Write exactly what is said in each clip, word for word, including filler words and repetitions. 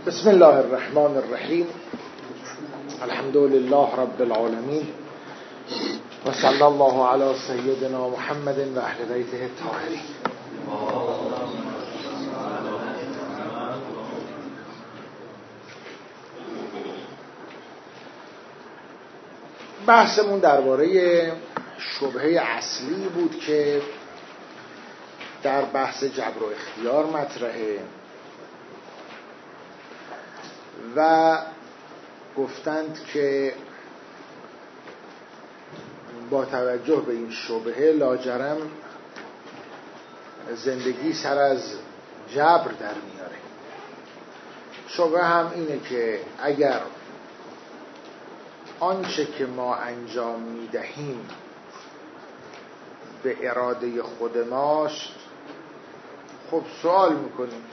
بسم الله الرحمن الرحیم. الحمد لله رب العالمین و صلی الله علی سیدنا محمد و اهل بیته الطاهرین. بحثمون درباره شبهه اصلی بود که در بحث جبر و اختیار مطرحه و گفتند که با توجه به این شبهه لاجرم زندگی سر از جبر در میاره. شبهه هم اینه که اگر آنچه که ما انجام میدهیم به اراده خود ماست، خب سوال میکنیم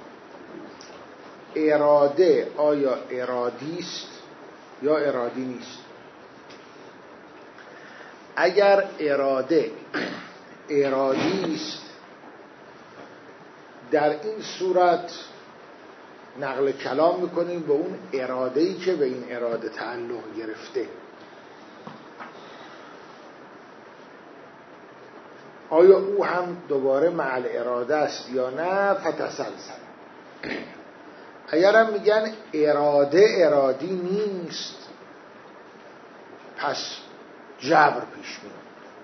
اراده آیا ارادی است یا ارادی نیست؟ اگر اراده ارادی است، در این صورت نقل کلام میکنیم به اون اراده‌ای که به این اراده تعلق گرفته. آیا او هم دوباره مع اراده است یا نه؟ فتسلسل. اگر هم میگن اراده ارادی نیست، پس جبر پیش میاد.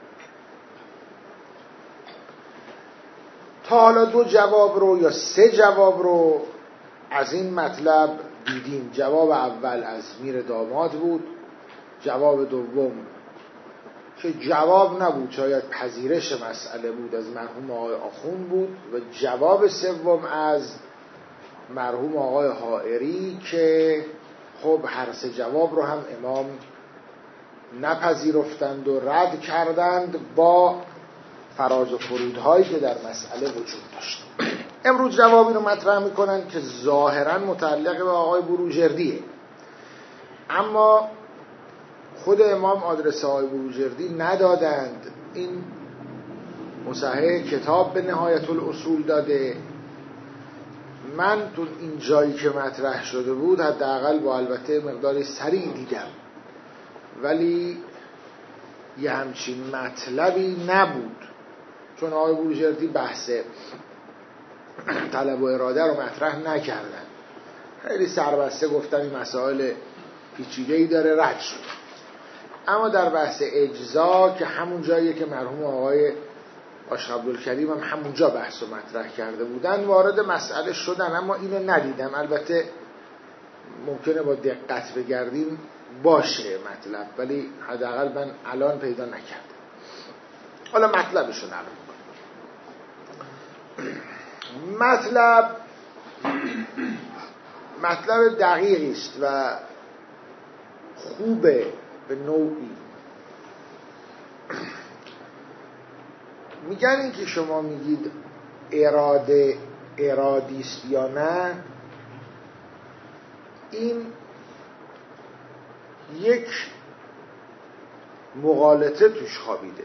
تا حالا دو جواب رو یا سه جواب رو از این مطلب دیدیم. جواب اول از میر داماد بود، جواب دوم که جواب نبود، شاید پذیرش مسئله بود، از مرحوم آقای آخوند بود، و جواب سوم از مرحوم آقای حائری که خب هر سه جواب رو هم امام نپذیرفتند و رد کردند با فراز و فرودهایی که در مسئله وجود داشت. امروز جوابی رو مطرح میکنن که ظاهرا متعلق به آقای بروجردیه، اما خود امام آدرس آقای بروجردی ندادند. این مصحح کتاب به نهایت الاصول داده. من تو این جایی که مطرح شده بود حداقل با البته مقداری سریع دیدم، ولی یه همچین مطلبی نبود، چون آقای بروجردی بحث طلب و اراده رو مطرح نکردن، خیلی سربسته گفتن این مسائل پیچیده‌ای داره، رد شد. اما در بحث اجزا که همون جاییه که مرحوم آقای عاشق عبدالکریم هم همونجا بحث و مطرح کرده بودن، وارد مسئله شدن، اما اینو ندیدم. البته ممکنه با دقت بگردیم باشه مطلب، ولی حداقل من الان پیدا نکردم. حالا مطلبش رو نقل می‌کنم. مطلب مطلب دقیقی است و خوبه به نوعی. میگن این که شما میگید اراده ارادی است یا نه، این یک مغالطه توش خوابیده.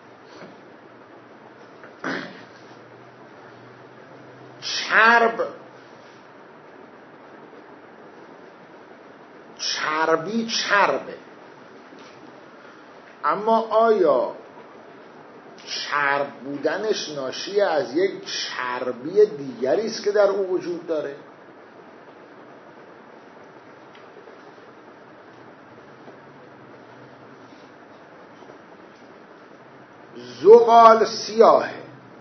چرب چربی چربه، اما آیا چرب بودنش ناشی از یک چربی دیگری است که در او وجود داره؟ زغال سیاهه،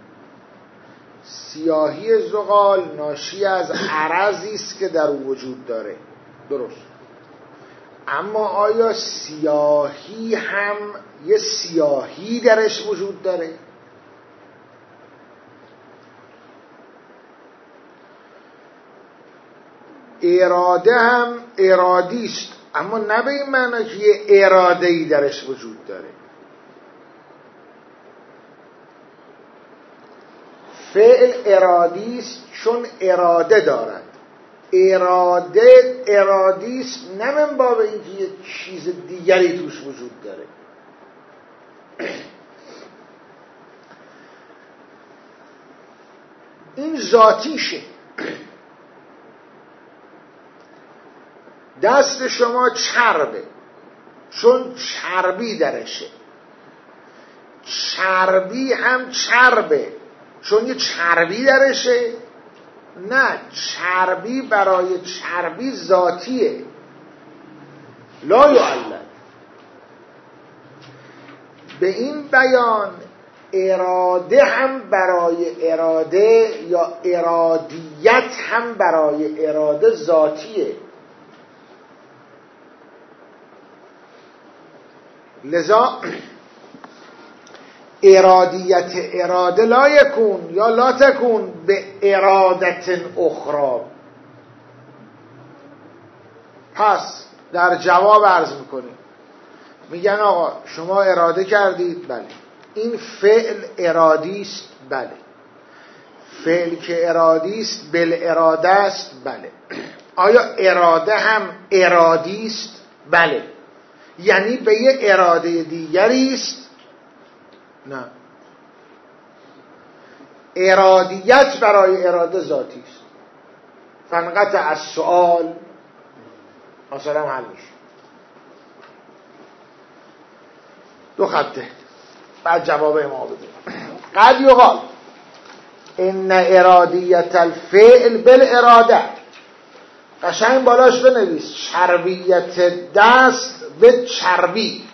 سیاهی زغال ناشی از عرضی است که در او وجود داره، درست. اما آیا سیاهی هم یه سیاهی درش وجود داره؟ اراده هم ارادی است، اما نه به این معنی که یه اراده‌ای درش وجود داره. فعل ارادی است چون اراده دارد. اراده ارادی است نه من باب اینکه یه چیز دیگری توش وجود داره. این ذاتیشه. دست شما چربه چون چربی درشه، چربی هم چربه چون یه چربی درشه؟ نه، چربی برای چربی ذاتیه، لا یعلل. به این بیان اراده هم برای اراده یا ارادیت هم برای اراده ذاتیه. لذا ارادیت اراده لا یکون یا لا تکون به ارادت اخرى. پس در جواب عرض میکنیم، میگن آقا شما اراده کردید، بله. این فعل ارادی است، بله. فعل که ارادی است بالاراده است، بله. آیا اراده هم ارادی است؟ بله. یعنی به یه اراده دیگری است؟ نه. ارادیت برای اراده ذاتی است. فنقطع از سؤال مثلا حل میشه. دو خطه بعد جواب ما بدیم. قد یقال ان ارادیت الفعل بالاراده، قشنگ بالاش بنویس چربیت دست به چربی،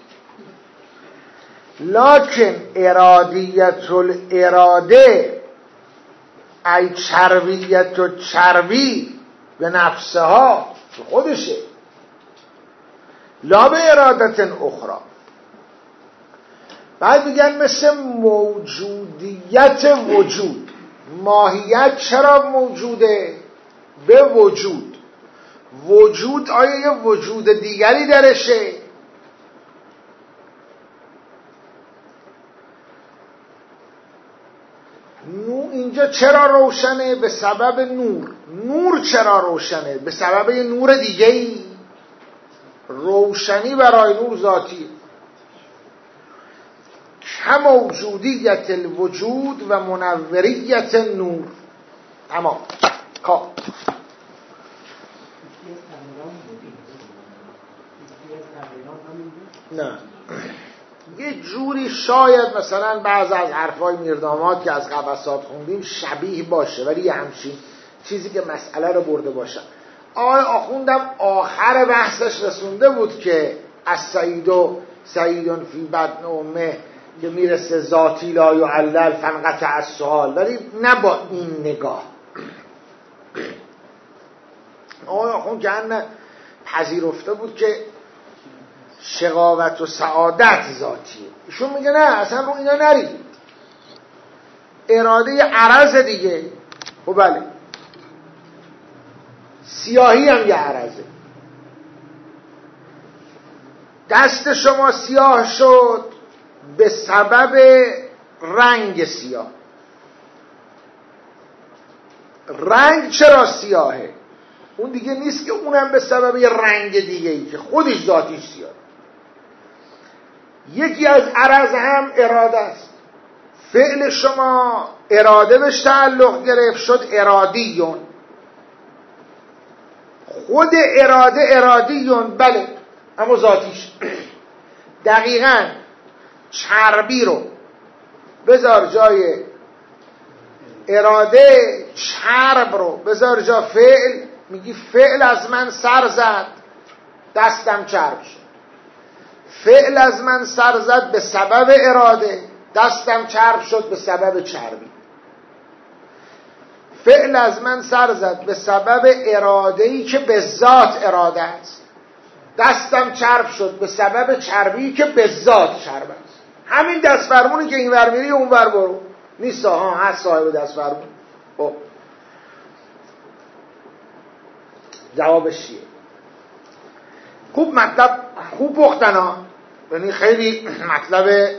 لکن ارادیت الاراده ای چربیت و چربی به نفسها، خودشه، لا به ارادت اخرى. بعد میگن مثل موجودیت وجود، ماهیت چرا موجوده؟ به وجود. وجود آیا یه وجود دیگری درشه؟ نور اینجا چرا روشنه؟ به سبب نور. نور چرا روشنه؟ به سبب یه نور دیگه ای. روشنی برای نور ذاتی. کموجودیت الوجود و منوریت نور. تمام. خب نه، یه جوری شاید مثلا بعض از حرفای میرداماد که از قبسات خوندیم شبیه باشه، ولی یه همچین چیزی که مسئله رو برده باشن. آقای آخوندم آخر بحثش رسونده بود که از سعید و سعیدون فی بدن امه که میرسه ذاتی لا یعلل فنقطع از سؤال، ولی نه با این نگاه. آقای آخوند که انه پذیرفته بود که شقاوت و سعادت ذاتیه. ایشون میگه نه، اصلا رو اینا نرید، اراده عرض دیگه. خب بله، سیاهی هم یه عرضه. دست شما سیاه شد به سبب رنگ سیاه. رنگ چرا سیاهه؟ اون دیگه نیست که اونم به سبب یه رنگ دیگه ای که خودش ذاتیش سیاه. یکی از عرض هم اراده است. فعل شما اراده بهش تعلق گرفت شد ارادیون. خود اراده ارادیون، بله، اما ذاتیش. دقیقاً چربی رو بذار جای اراده، چرب رو بذار جا فعل، میگی فعل از من سر زد دستم چرب شد. فعل از من سر زد به سبب اراده، دستم چرب شد به سبب چربی. فعل از من سر زد به سبب اراده‌ای که به ذات اراده است، دستم چرب شد به سبب چربی که به ذات چرب است. همین دست فرمونی که این ور میری اون ور برو نیست. ها هست صاحب دست فرمون. خب جوابش چیه؟ خوب مطلب خوب پختن ها، یعنی خیلی مطلب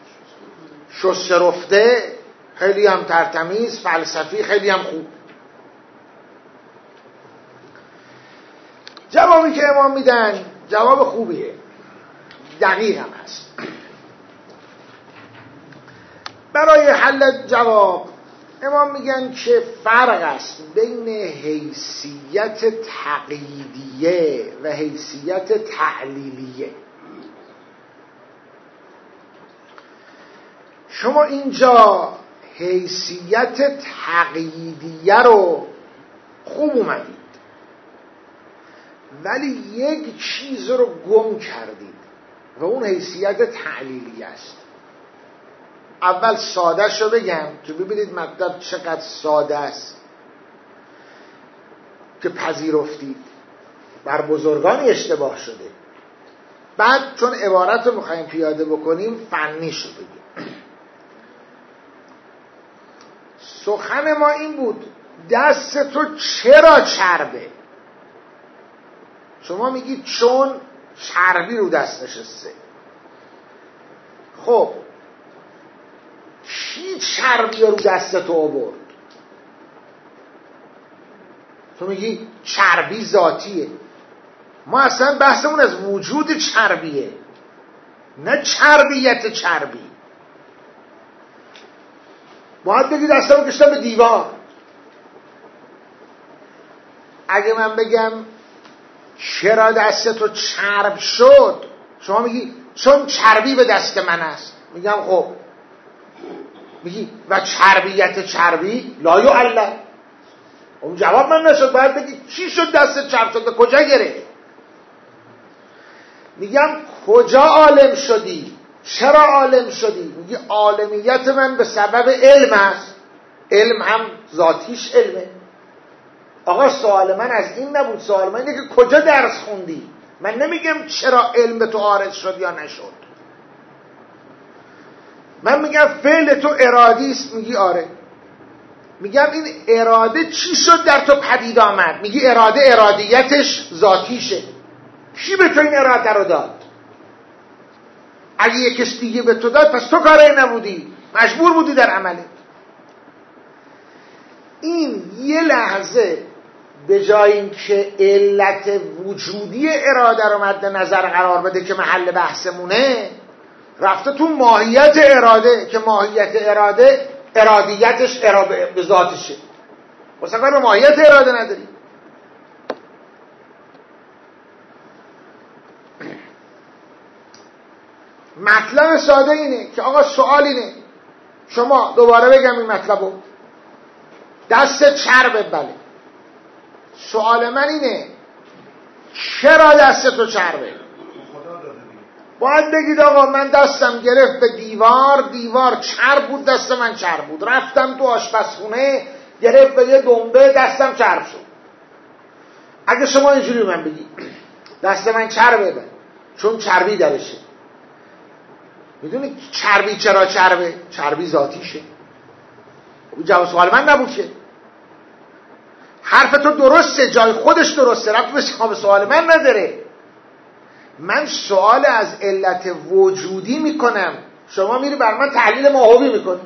شسترفته، خیلی هم ترتمیز، فلسفی، خیلی هم خوب. جوابی که امام میدن جواب خوبیه، دقیق هم هست. برای حل جواب امام میگن که فرق است بین حیثیت تقییدیه و حیثیت تعلیلیه. شما اینجا حیثیت تقییدیه رو خوب اومدید، ولی یک چیز رو گم کردید و اون حیثیت تعلیلیه است. اول ساده شو بگم که ببینید مطلب چقدر ساده است که پذیرفتید. بر بزرگانی اشتباه شده. بعد چون عبارت رو میخواییم پیاده بکنیم فنی شو بگیم. سخن ما این بود دست تو چرا چربه؟ شما میگید چون چربی رو دست نشسته. خب کی چربی رو دست تو آورد؟ تو میگی چربی ذاتیه. ما اصلا بحثمون از وجود چربیه، نه چربیت چربی. باید بگی دستمو کشتم به دیوار. اگه من بگم چرا دست تو چرب شد، شما میگی چون چربی به دست من است. میگم خب، میگی و چربیت چربی لا یعلم. اون جواب من نشد. باید بگی چی شد دست چرب شد، کجا گرفت؟ میگم کجا عالم شدی؟ چرا عالم شدی؟ میگی عالمیت من به سبب علم است. علم هم ذاتیش علمه. آقا سوال من از این نبود. سوال من اینه که کجا درس خوندی؟ من نمیگم چرا علم به تو عارض شد یا نشد. من میگم فعل تو ارادی است. میگی آره. میگم این اراده چی شد در تو پدید آمد؟ میگی اراده ارادیتش ذاتیشه. کی به تو این اراده رو داد؟ اگه یک کس دیگه به تو داد پس تو کاری نبودی، مجبور بودی در عملت. این یه لحظه به جای اینکه علت وجودی اراده رو مد نظر قرار بده که محل بحثمونه، رفته تو ماهیت اراده که ماهیت اراده ارادیتش اراده به ذاتشه. واسه کار به ماهیت اراده نداری. مطلب ساده اینه که آقا سوال اینه، شما دوباره بگم این مطلبو، دست چربه. بله، سوال من اینه چرا دست تو چربه؟ باید بگید آقا من دستم گرفت به دیوار، دیوار چرب بود، دست من چرب بود. رفتم تو آشپزخونه گرفت به یه دنبه، دستم چرب شد. اگه شما اینجوری من بگید دست من چربه بله چون چربی درشه، میدونی چربی چرا چربه؟ چربی ذاتیشه. جواب سوال من نبود که. حرف تو درسته، جای خودش درسته، رفت به سوال من نداره. من سوال از علت وجودی میکنم، شما میری بر من تحلیل ماهوی میکنی.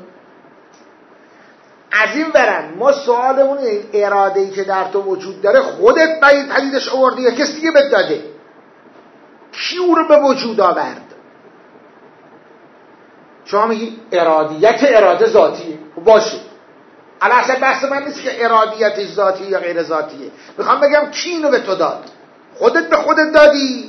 از این برن ما سوالمون اراده‌ای که در تو وجود داره خودت باید پدیدش آوردی یا کسی دیگه بهت داده؟ کی او رو به وجود آورد؟ شما میگی ارادیت اراده ذاتیه. باشه، الان اصلا بحث من نیست که ارادیتش ذاتیه یا غیر ذاتیه. میخوام بگم کی اینو به تو داد؟ خودت به خودت دادی؟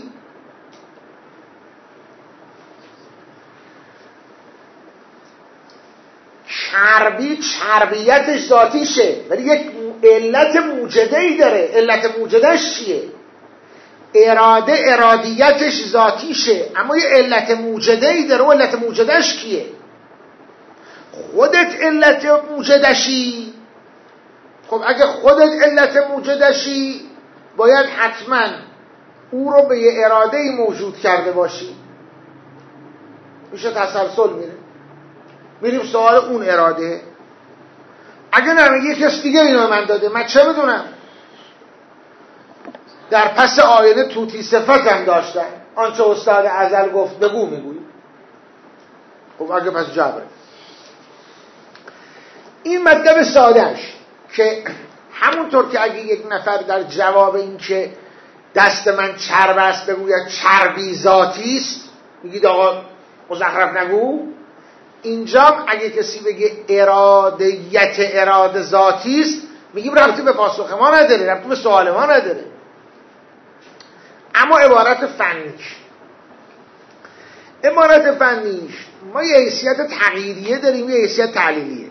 چربی چربیتش ذاتیشه ولی یک علت موجده‌ای داره. علت موجدهش چیه؟ اراده ارادیتش ذاتیشه اما یه علت موجده‌ای داره. و علت موجدهش کیه؟ خودت علت موجدشی. خب اگه خودت علت موجدشی باید حتما او رو به یه اراده‌ای موجود کرده باشی. میشه تسلسل میره، میریم سوال اون اراده. اگه نمیگه یه کس دیگه اینو من داده، من چه بدونم؟ در پس آینه توتی صفت هم داشتن، آنچه استاد ازل گفت بگو میگوی. خب اگه پس جبره. این مطلب سادهش که همونطور که اگه یک نفر در جواب این که دست من چرب است بگوید چربی ذاتی است، میگید آقا مزخرف نگو. اینجا اگه کسی بگه ارادیت اراده ذاتی است، میگیم ربطی به پاسخ ما نداره، ربطی به سوال ما نداره. اما عبارت فنیش عبارت فنیش ما یه حیثیت تقییدیه داریم، یه حیثیت تعلیلیه.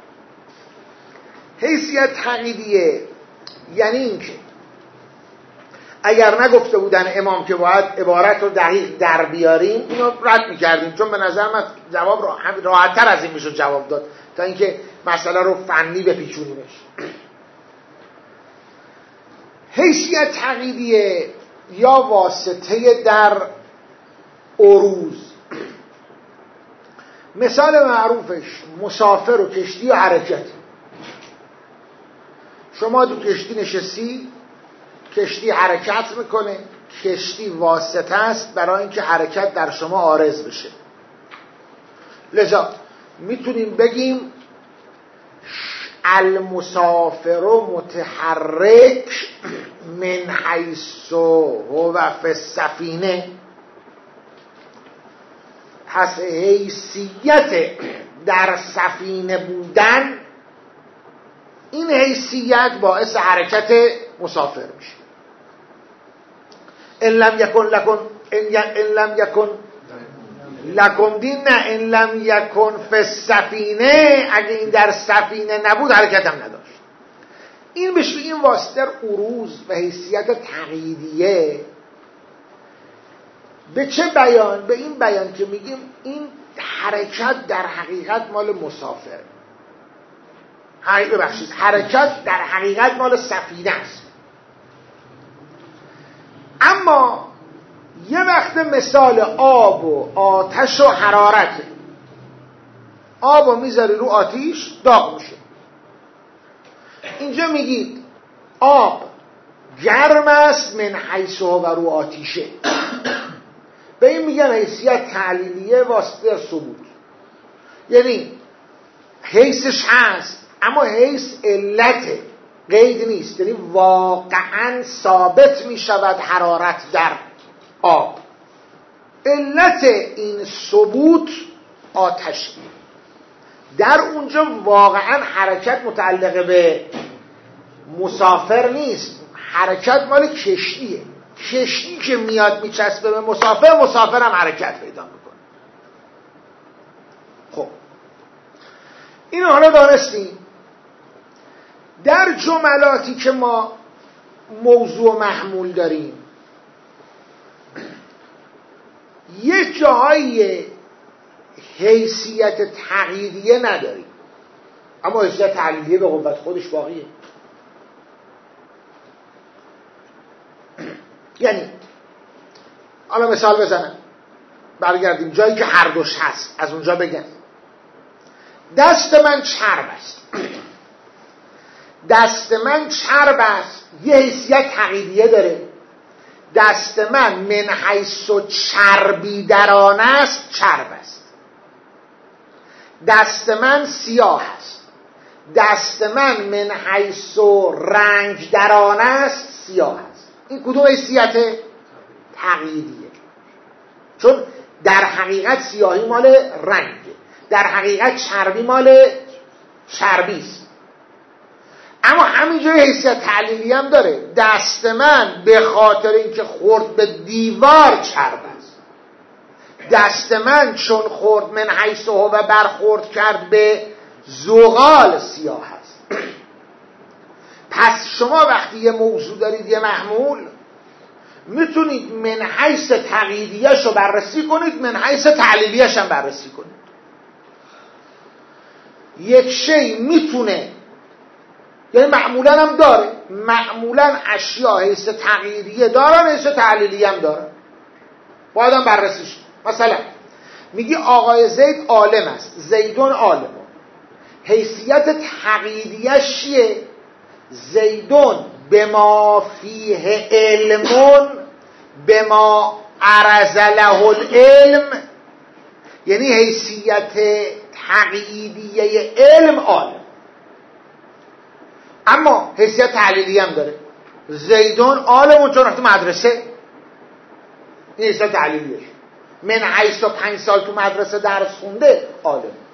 حیثیت تقییدیه یعنی این که اگر نگفته بودن امام که باید عبارت رو دقیق در بیاریم، اینو رد میکردیم، چون به نظر من جواب راحت تر از این میشه جواب داد تا اینکه مسئله رو فنی بپیچونیمش. حیثیت تقییدیه یا واسطه در عروض. مثال معروفش مسافر و کشتی و حرکت. شما تو کشتی نشستی، کشتی حرکت میکنه، کشتی واسطه است برای اینکه حرکت در شما عارض بشه. لذا میتونیم بگیم المسافر متحرک من حیث هو فی السفینه. پس حیثیت در سفینه بودن، این حیثیت باعث حرکت مسافر میشه. ان لم یکن لکن ان لم یکن لکم دین، نه ان لم یکن فی السفینه، اگه این در سفینه نبود حرکت هم نداشت. این بشه این واسطه عروض و حیثیت تقییدیه. به چه بیان؟ به این بیان که میگیم این حرکت در حقیقت مال مسافر، ببخشید حرکت در حقیقت مال سفینه است. اما یه وقت مثال آب و آتش و حرارت، آب رو میذاری رو آتیش داغ میشه. اینجا میگید آب گرم است من حیث هو رو آتیشه. به این میگن حیثیت تعلیلیه واسطه ثبوت. یعنی حیثش هست اما حیث علت قید نیست، یعنی واقعا ثابت میشود حرارت در آب. علت این ثبوت آتش. در اونجا واقعا حرکت متعلق به مسافر نیست، حرکت مال کشتیه. کشتی که میاد میچسبه به مسافر، مسافر هم حرکت پیدا میکنه. خب اینو حالا دانستیم. در جملاتی که ما موضوع محمول داریم، یک جاهای حیثیت تقییدیه نداریم، اما حیثیت تعلیلیه به قوت خودش باقیه. یعنی حالا مثال بزنم، برگردیم جایی که هر دوش هست، از اونجا بگم دست من چرب است. دست من چرب است یه حیثیت تقییدیه داره. دست من من حیث چربی در آن است چرب است. دست من سیاه است. دست من من حیث رنگ در آن است سیاه است. این کدوم حیثیت تقییدیه؟ چون در حقیقت سیاهی مال رنگه، در حقیقت چربی مال چربی است. اما همینجا حیثیت تعلیلی هم داره. دست من به خاطر اینکه خورد به دیوار چرب است. دست من چون خورد من حیث هو و برخورد کرد به زغال سیاه است. پس شما وقتی یه موضوع دارید، یه محمول، میتونید من حیث تقییدیش رو بررسی کنید، من حیث تعلیلیش هم بررسی کنید. یک شی میتونه، یعنی معمولا هم داره، معمولا اشیاء حیث تقییدیه دارن، حیث تعلیلیه هم دارن، باید هم بررسیش. مثلا میگی آقای زید عالم است، زیدون عالم، حیثیت تقییدیش چیه؟ زیدون بما فیه علمون بما عرض له العلم، یعنی حیثیت تقییدیه علم عالم. اما حیثیت تعلیلی هم داره. زیدون عالمون چون رفته مدرسه، این حیثیت تعلیلیش. من حیث و پنج سال تو مدرسه درس خونده عالم.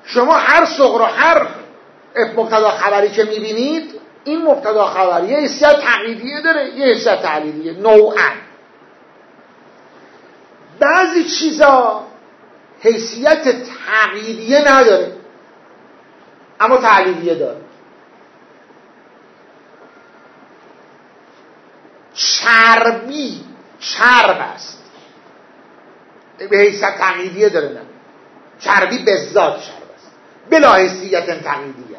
شما هر صغر و هر مبتدا خبری که میبینید، این مبتدا خبری یه حیثیت تقییدیه داره، یه حیثیت تعلیلیه نوعاً. بعضی چیزا حیثیت تقییدیه نداره اما تعلیلیه داره. چربی چرب است، به حیثیت تقییدیه داره، نه چربی به ذات چرب است بلا حیثیت تقییدیه،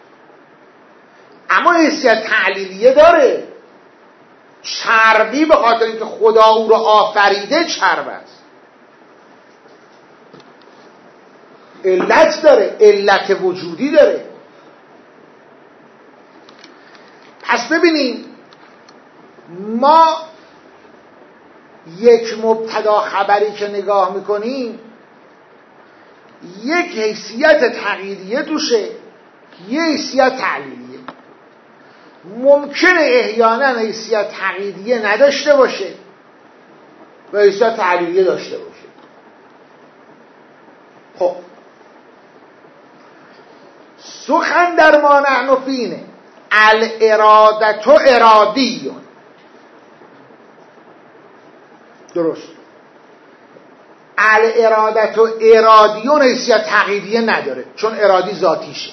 اما حیثیت تعلیلیه داره. چربی به خاطر اینکه خدا او رو آفریده چرب است، علت داره، علت وجودی داره. پس ببینیم ما یک مبتدا خبری که نگاه میکنیم یک حیثیت تقییدیه توشه، یه حیثیت تعلیلیه. ممکنه احیانا حیثیت تقییدیه نداشته باشه و حیثیت تعلیلیه داشته باشه. خب سخن در ما نحن فینه الارادت ارادیون. درست، الارادت ارادیون حیثیت تقییدیه نداره چون ارادی ذاتیشه،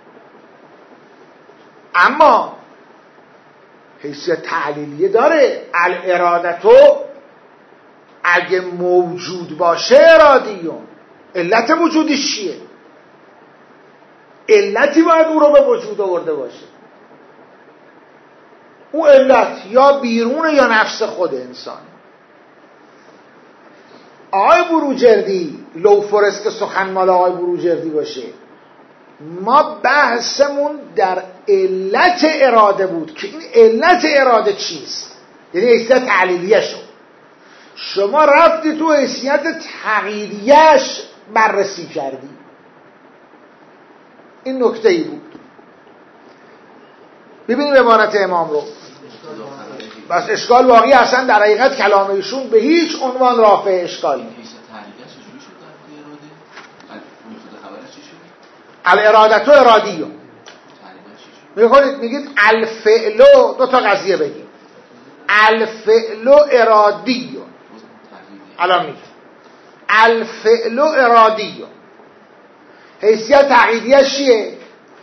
اما حیثیت تعلیلیه داره. الارادت اگه موجود باشه ارادیون، علت وجودش چیه؟ علتی باید او رو به وجود آورده باشه. او علت یا بیرونه یا نفس خود انسان. آقای بروجردی، لوفورست که سخن مال آقای بروجردی باشه، ما بحثمون در علت اراده بود که این علت اراده چیست، یعنی حیثیت تعلیلیه شد. شما رفتی تو حیثیت تقییدیه‌اش بررسی کردی. این نکته ای بود. ببینیم عبارت امام رو. بس اشکال واقعی اصلا در حقیقت کلام ایشون به هیچ عنوان رافع اشکال نیست. الارادت و ارادیو میخونید میگید الفعلو، دو تا قضیه بگیم الفعلو ارادیو. الان میگید الفعلو ارادیو، حیثیت تقییدیش چیه؟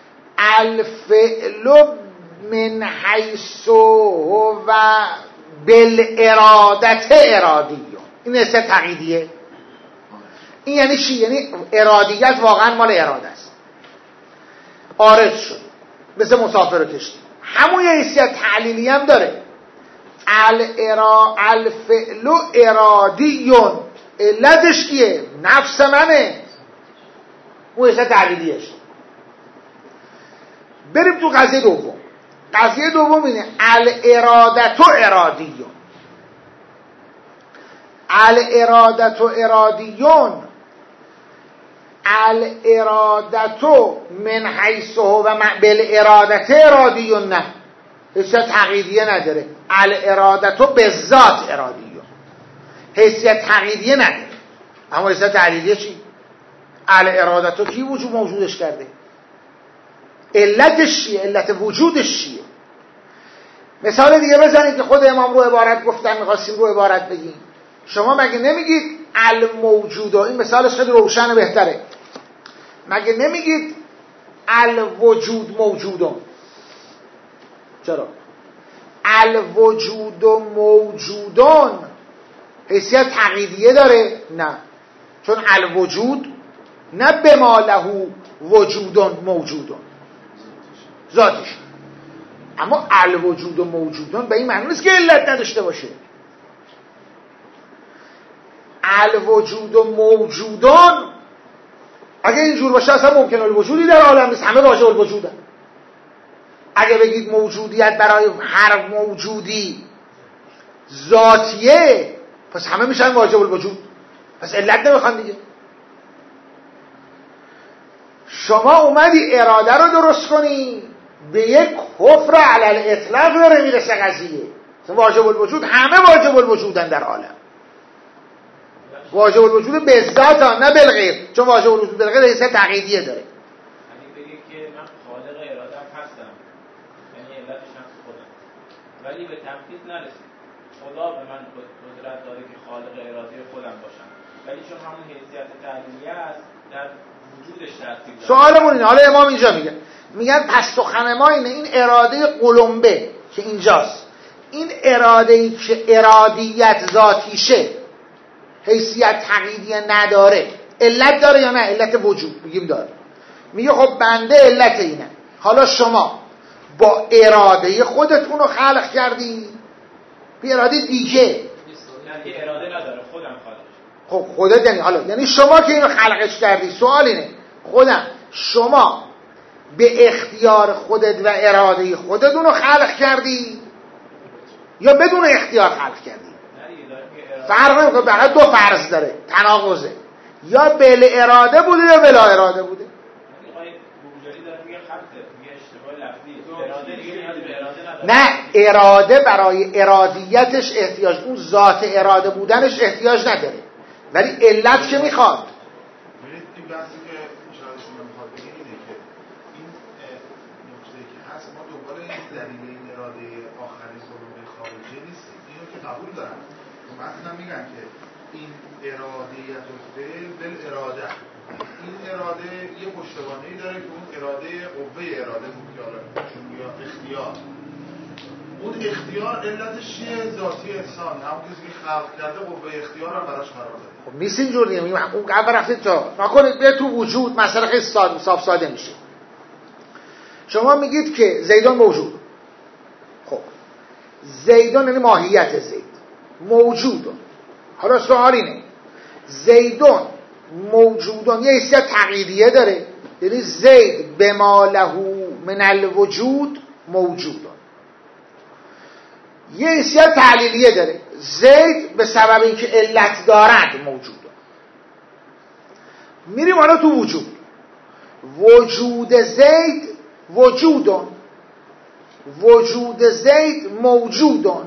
الفعلو من حیث و بالارادت ارادیو. این حیثیت تقییدیه. این یعنی چی؟ یعنی ارادیت واقعا مال اراده است، عارض شد مثل مسافر کشتی. همون یه حیثیت تعلیلی هم داره. الارا الفعل ارادیون، علتش کیه؟ نفس منه، اون حیثیت تعلیلیش. بریم تو قضیه دوم. قضیه دوم اینه الارادت ارادیون. الارادت ارادیون، الارادت من حیث و بالارادت ارادیون، نه حیثیت تقییدیه نداره. الارادت به ذات ارادیون، حیثیت تقییدیه نداره. اما حیثیت تعلیلیه چی؟ الارادت کی وجود موجودش کرده؟ علتش چیه؟ علت وجودش چیه؟ مثال دیگه بزنید که خود امام رو عبارت گفتن، می‌خواستیم رو عبارت بگیم. شما مگه نمیگید الموجود؟ این مثالش خیلی روشن بهتره. مگه نمیگید الوجود موجودون؟ چرا؟ الوجود موجودون حیثیت تقییدیه داره؟ نه، چون الوجود نه به ما له وجودون موجودون، ذاتش. اما الوجود موجودون به این معنی نیست که علت نداشته باشه. الوجود موجودون اگه اینجور باشه اصلا ممکنه الوجودی در عالم نیست، همه واجب الوجودن. اگه بگید موجودیت برای هر موجودی ذاتیه، پس همه میشن واجب الوجود، پس علت نمیخوان دیگه. شما اومدی اراده رو درست کنی، به یک کفر علی الاطلاق داره میرسه قضیه. واجب الوجود، همه واجب الوجودن در عالم. واجب الوجود به ذات نه بالغیر، چون واجب الوجود بالغیر حیثیت تقییدیه داره. یعنی بگه که من خالق اراده‌ام هستم، یعنی علتش هم خودم، ولی به تنفیذ نرسید. خدا به من قدرت داره که خالق اراده خودم باشم، ولی چون همون حیثیت تعلیمیه است در وجودش تاثیر داره. سوالمون اینه، حالا امام اینجا میگه میگن پس سخن ما اینه این اراده قلمبه که اینجاست، این اراده‌ای که ارادیت ذاتیشه حیثیت تقییدی نداره، علت داره یا نه؟ علت وجود میگیم داره. میگه خب بنده علت اینه، حالا شما با اراده خودتون رو خلق کردی به اراده دیگه، یعنی اراده نداره، خودم خالقش. خب خودت یعنی حالا یعنی شما که اینو خلقش کردی، سوال اینه خودم شما به اختیار خودت و اراده خودت اونو خلق کردی یا بدون اختیار خلق کردی؟ فرق نمیکنه، فقط دو فرض داره، تناقضه، یا بل اراده بوده یا بلا اراده بوده. نه، اراده برای ارادیتش احتیاج، اون ذات اراده بودنش احتیاج نداره، ولی علت که میخواد. ببینید این بحثی که شاید شما میخواد بگید اینه که این نکته که هست، ما دنبال این دلیل این اراده آخری ظلم خارجی نیستیم، اینو که قبول دارم. مثلا میگن که این ارادیت الفعل بالاراده، این اراده یه پشتوانه‌ای داره که اون اراده قوه اراده بود که حالا یا اختیار، اون اختیار علتش چیه؟ ذاتی انسان، همون کسی که خلق کرده قوه اختیار هم براش قرار داده. خب نیست اینجوریه، میگم اون اول رفتید تا نکنید به تو وجود مسئله خیلی ساده صاف ساده میشه. شما میگید که زیدان موجود، خب زیدان یعنی ماهیت زید موجود. حالا سوال اینه زیدون موجودان یه حیثیت تقییدیه داره، یعنی زید بما له من الوجود موجودان، یه حیثیت تعلیلیه داره، زید به سبب اینکه علت دارند موجودان. میریم حالا تو وجود، وجود زید وجودان، وجود زید موجودان.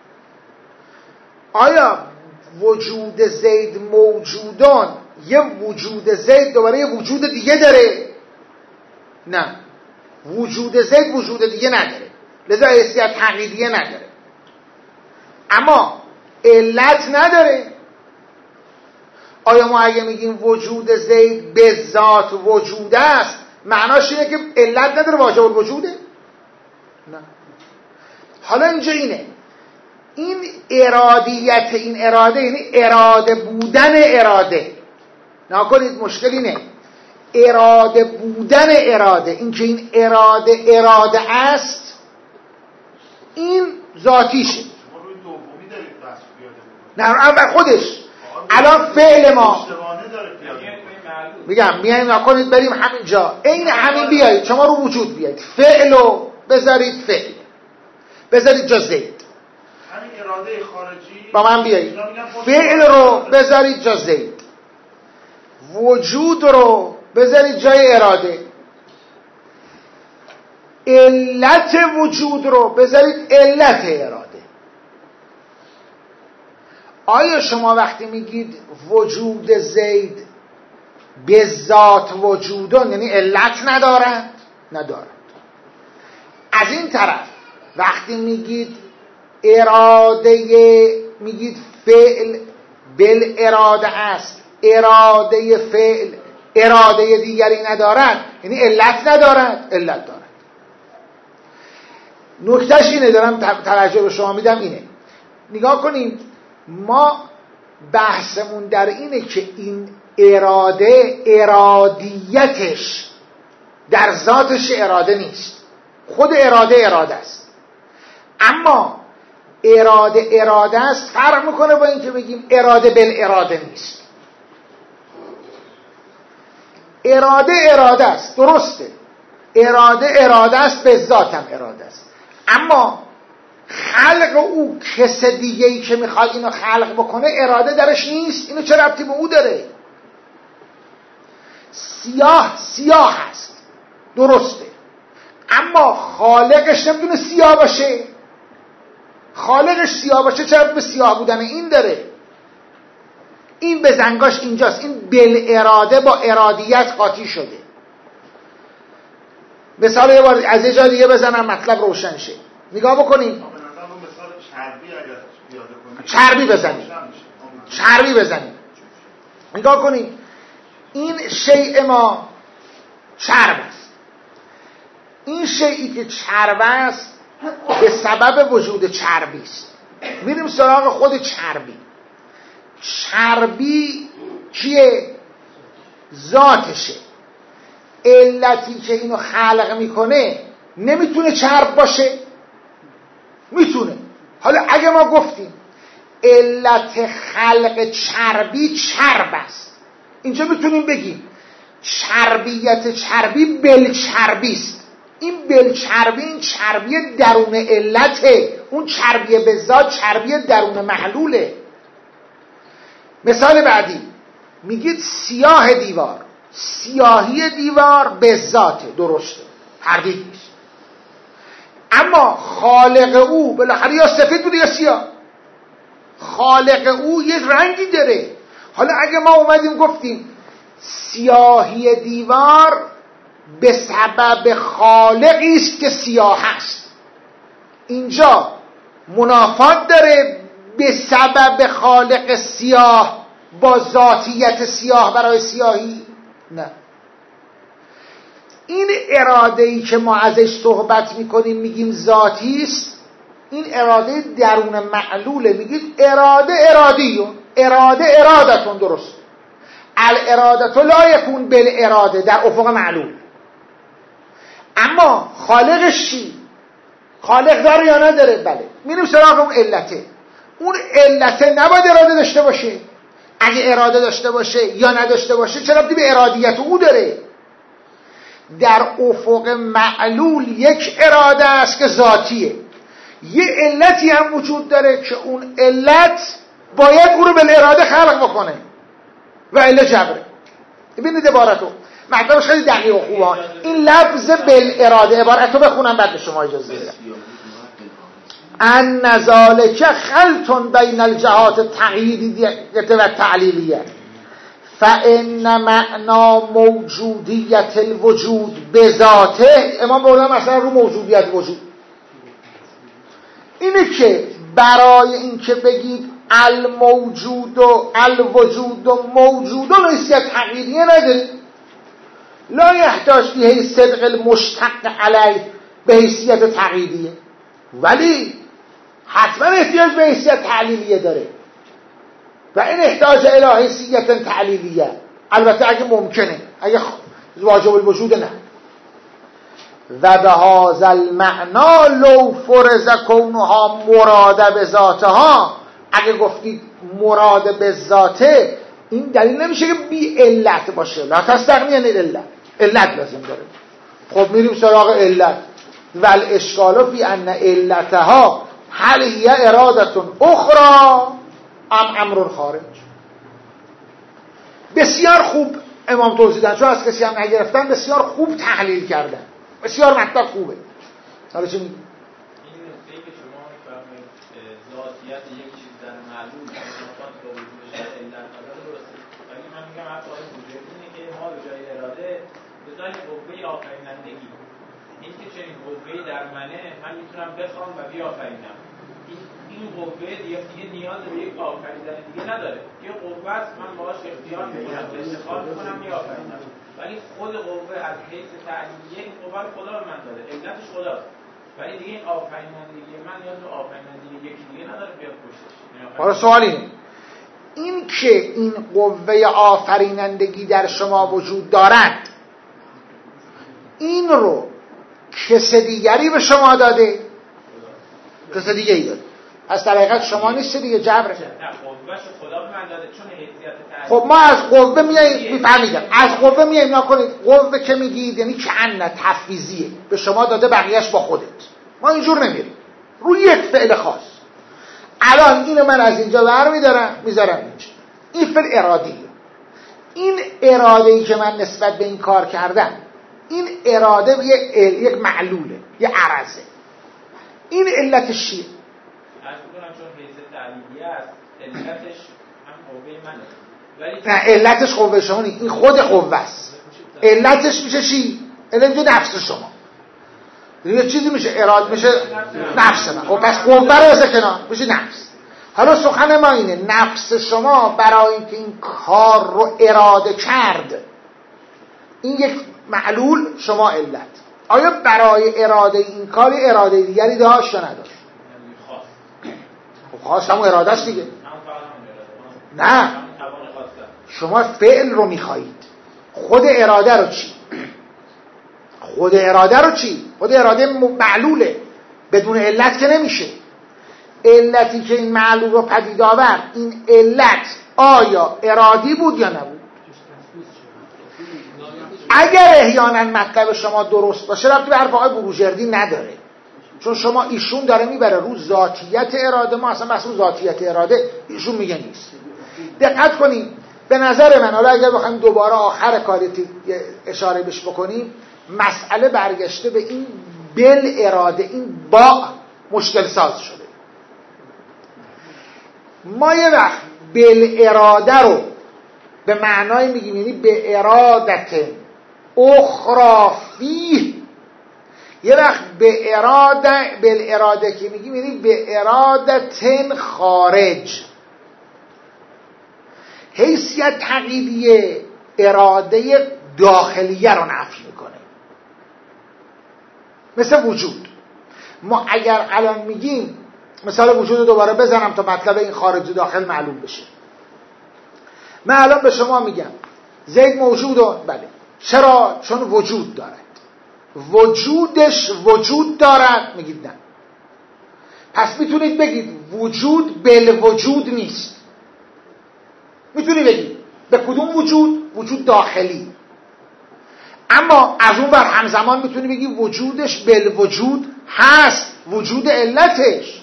آیا وجود زید موجودان یه وجود زید دوباره یه وجود دیگه داره؟ نه، وجود زید وجود دیگه نداره، لذا حیثیت تقییدیه نداره، اما علت نداره. آیا ما اگه میگیم وجود زید به ذات وجود است معناش اینه که علت نداره، واجب الوجوده؟ نه. حالا اینجا اینه، این ارادیت، این اراده یعنی اراده بودن اراده. نکنید مشکل اینه اراده بودن اراده، این که این اراده اراده است، این ذاتیشه. شما روی دومی دارید بحث نه پیاده اول خودش الان فعل ما میگم میایم نکنید بریم همینجا این همین بیایید شما رو وجود بیایید، فعلو بذارید فعل، بذارید جا زید، همین اراده خارجی با من بیایید فعل رو بذارید جا زید، وجود رو بذارید جای اراده، علت وجود رو بذارید علت اراده. آیا شما وقتی میگید وجود زید به ذات وجودان یعنی علت ندارد؟ ندارد. از این طرف وقتی میگید اراده، میگید فعل بل اراده است، اراده فعل اراده دیگری ندارد یعنی علت ندارد؟ علت دارد. نکتهش اینه، دارم توجه به شما میدم، اینه نگاه کنید، ما بحثمون در اینه که این اراده ارادیتش در ذاتش اراده نیست، خود اراده اراده است، اما اراده اراده است فرق میکنه با اینکه بگیم اراده بل اراده نیست. اراده اراده است، درسته، اراده اراده است، به ذاتم اراده است، اما خلق او کس دیگه ای که میخواد اینو خلق بکنه اراده درش نیست. اینو چه ربطی به او داره؟ سیاه سیاه هست، درسته، اما خالقش نمیتونه سیاه باشه. خالقش سیاه باشه چرا به سیاه بودن این داره؟ این بزنگاش اینجاست، این بل اراده با ارادیت قاطی شده. مثال یه بار از یه جا دیگه بزنم مطلب روشن شه. نگاه بکنید. چربی بزنید. چربی بزنید. نگاه کنید. این شیء ما چرب است. این شیئی که چرب است به سبب وجود چربی است. میریم سراغ خود چربی. چربی کیه؟ ذاتشه. علتی که اینو خلق میکنه نمیتونه چرب باشه؟ میتونه. حالا اگه ما گفتیم علت خلق چربی چرب است، اینجا میتونیم بگیم چربیت چربی بلچربی است. این بلچربی این چربی درون علته، اون چربی به ذات چربی درون محلوله. مثال بعدی میگید سیاه دیوار، سیاهی دیوار به ذاته، درسته، تردید نیست. اما خالق او بالاخره یا سفید بوده یا سیاه، خالق او یک رنگی داره. حالا اگه ما اومدیم گفتیم سیاهی دیوار به سبب خالقی است که سیاه است، اینجا منافات داره به سبب خالق سیاه با ذاتیت سیاه برای سیاهی؟ نه. این اراده‌ای که ما ازش صحبت میکنیم میگیم ذاتی است، این اراده درون معلوله. میگید اراده ارادیون، اراده ارادتون، درست. الارادة لا یکون بالاراده در افق معلول. اما خالقش چی؟ خالق داره یا نداره؟ بله. میریم سراغ اون علته. اون علته نباید اراده داشته باشه. اگه اراده داشته باشه یا نداشته باشه چرا ربطی به ارادیت او داره؟ در افق معلول یک اراده است که ذاتیه، یه علتی هم وجود داره که اون علت باید او رو به اراده خلق بکنه و الا جبره. ببینید عبارتو، مطلبش خیلی دقیق و خوبه. این لفظ بالاراده، عبارتو بخونم بعد به شما اجازه بدم. ان ذالک خلط بین الجهات التقییدیه و تعلیلیه فان معنا موجودیت الوجود بذاته. امام بردم مثلا رو موجودیت وجود اینه که برای این که بگید الموجود و الوجود و موجود و حیثیت تقییدیه نداره، لا یحتاج به صدق المشتق علیه به حیثیت تقییدیه، ولی حتما احتیاج به حیثیت تعلیلیه داره و این احتاج الی حیثیت تعلیلیه. البته اگه ممکنه، اگه واجب الوجود نه. و به هذا المعنا لو فرض کونها مراد به ذاتها، اگه گفتید مراد به ذاته، این دلیل نمیشه که بی علت باشه. لا تستغنی عن العلت، علت لازم داره. خب میریم سراغ علت. ول اشکال فی ان علتها هل هی ارادتون اخرى ام امر خارج. بسیار خوب امام توضیح دادن، چون از کسی هم نگرفتن، بسیار خوب تحلیل کردن، بسیار مطلب خوبه. حالا چه میگی؟ این نکته‌ای که شما می‌فرمایید ذاتیت یک چیز در معلوم منافات با وجودش در علت نداره، درسته. ولی من میگم حتی این وجود اینه که ما به جای اراده به جای قوه آفرینندگی، این که چنین قوه‌ای در منه، من میتونم بخوام و بیافرینم. این این قوه دیگه دیگه نیاز به یک آفریدن دیگه نداره. یه قوه است، من باهاش اختیار می‌کنم، استفاده می‌کنم، میآفرینم. ولی خود قوه از حیث تعلیلیه این قوه رو خدا به من داده، علتش خداست. ولی دیگه این آفرینندگی من نیاز به آفرینندگی یکی دیگه نداره بیاد پشتش. حالا سوال اینه، این که این قوه آفرینندگی در شما وجود دارد، این رو کس دیگری به شما داده؟ کس دیگه ای داده. از در حقیقت شما نیست دیگه، جبره. نه، قوهش خدا به من داده چون حیثیت تعلیل. خب ما از قوه میاییم، میفهمیدم از قوه میاییم نکنید. قوه که میگید یعنی که ان تفویضیه، به شما داده، بقیهش با خودت. ما اینجور نمیریم روی یک فعل خاص. الان اینو من از اینجا برمیدارم میذارم اینجا، این فعل ارادیه. این اراده ای که من نسبت به این کار کردم، این اراده یک معلوله، یک عرضه. این علتش چیه؟ از بکنم چون حیث تعلیلیه است، علتش هم قوه منه. نه علتش قوه شما نیست، این خود قوه است. علتش میشه چی؟ علت میشه نفس شما. یه چیزی میشه اراده، میشه نفس من. خب پس قوه رو بذار کنار، میشه نفس. حالا سخن ما اینه نفس شما برای اینکه این کار رو اراده کرد، این یک معلول، شما علت. آیا برای اراده این کاری اراده دیگری داشت یا نداشت؟ خب خواست همون اراده است دیگه. نه شما فعل رو میخواهید، خود اراده رو چی؟ خود اراده رو چی؟ خود اراده معلوله، بدون علت که نمیشه. علتی که این معلول رو پدید آورد، این علت آیا ارادی بود یا نبود؟ اگر احیانا مطلب شما درست باشه ربطی به حرف آقای بروجردی نداره، چون شما ایشون داره میبره رو ذاتیت اراده، ما اصلا بحث رو ذاتیت اراده ایشون میگه نیست. دقت کنید به نظر من، حالا اگر بخوایم دوباره آخر کاری اشاره بش بکنیم، مسئله برگشته به این بل اراده، این با مشکل ساز شده. ما یه وقت بل اراده رو به معنای میگیم، یعنی به ارادت اخرافی، یه وقت به اراده بل اراده که میگیم یعنی به ارادت خارج. حیثیت تقییدی اراده داخلیه رو نفی میکنه. مثل وجود، ما اگر الان میگیم مثال وجود رو دوباره بزنم تا مطلب این خارج و داخل معلوم بشه. من الان به شما میگم زید موجوده، بله. چرا؟ چون وجود دارد. وجودش وجود دارد؟ میگید نه. پس میتونید بگید وجود بل وجود نیست. میتونید بگید به کدوم وجود؟ وجود داخلی. اما از اون بر همزمان میتونید بگید وجودش بل وجود هست، وجود علتش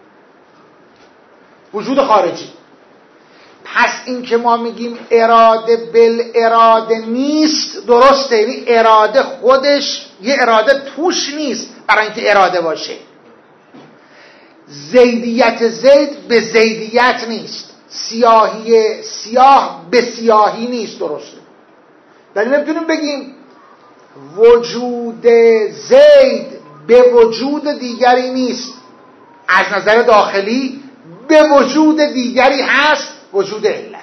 وجود خارجی. پس این که ما میگیم اراده بل اراده نیست درسته، یعنی اراده خودش یه اراده توش نیست برای اینکه اراده باشه. زیدیت زید به زیدیت نیست، سیاهی سیاه به سیاهی نیست، درسته. ولی نمیتونیم بگیم وجود زید به وجود دیگری نیست، از نظر داخلی به وجود دیگری هست، وجود علت.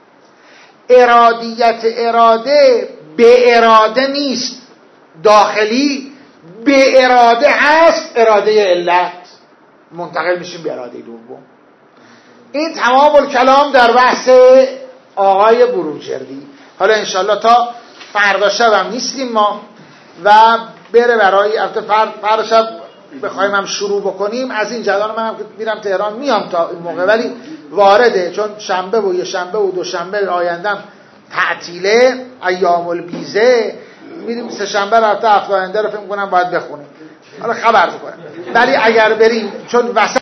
ارادیت اراده به اراده نیست، داخلی به اراده هست، اراده علت. منتقل میشیم به اراده دوم. این تمام الکلام در بحث آقای بروجردی. حالا انشالله تا فردا شب هم نیستیم ما و بره برای البته فردا شب بخوایم هم شروع بکنیم از این جدان. منم که میرم تهران میام تا این موقع، ولی وارده چون شنبه و یه شنبه و دو شنبه آیندم تعطیله، ایام البیزه، میریم سه شنبه رفته هفته آینده رو فکر می‌کنم باید بخونیم. حالا خبر می‌کنم. ولی اگر بریم چون وسط